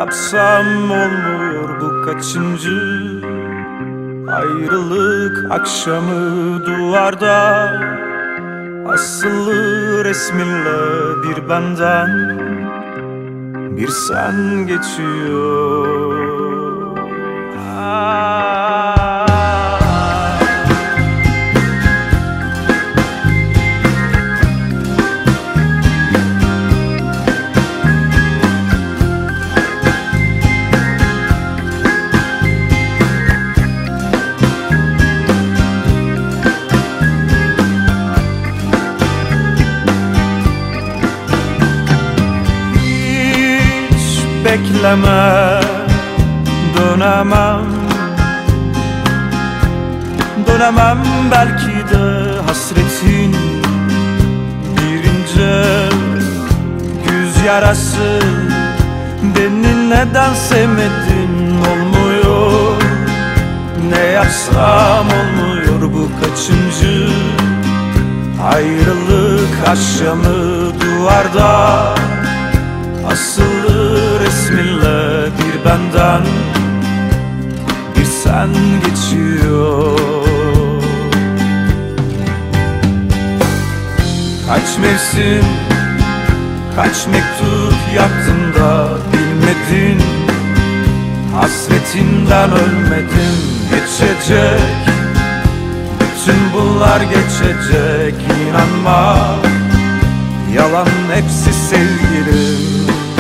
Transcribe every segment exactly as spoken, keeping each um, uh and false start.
yapsam olmuyor bu kaçıncı ayrılık akşamı, duvarda asılı resminle bir benden bir sen geçiyor. Bekleme, dönemem, dönemem belki de hasretin bir ince güz yarası. Beni neden sevmedin olmuyor, ne yapsam olmuyor bu kaçıncı ayrılık akşamı, duvarda asılı resminle bir benden bir sen geçiyor. Kaç mevsim, kaç mektup yaktım da bilmedin, hasretinden ölmedim. Geçecek, bütün bunlar geçecek, inanma, yalan hepsi sevgilim.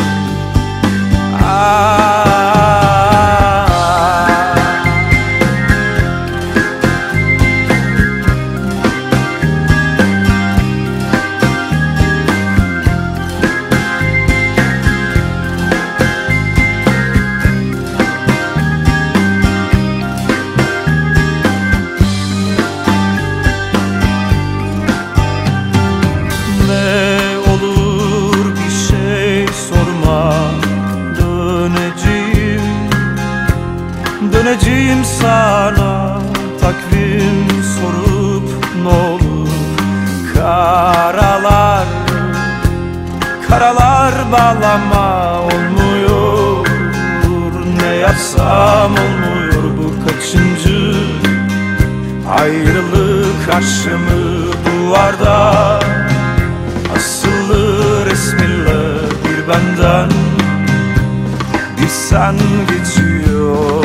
Döneceğim sana, takvim sorup ne olur. Karalar, karalar bağlama olmuyor. Ne yapsam olmuyor bu kaçıncı ayrılık akşamı, duvarda asılı resminle bir benden bir sen geçiyor.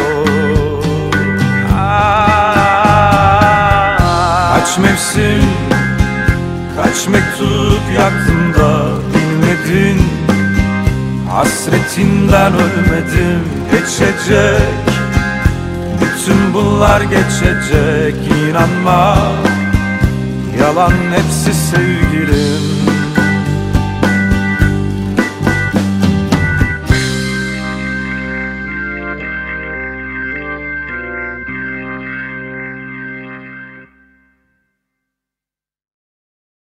Kaç mevsim, kaç mektup yaktım da bilmedin, hasretinden ölmedim. Geçecek, bütün bunlar geçecek, inanma, yalan hepsi sevgilim.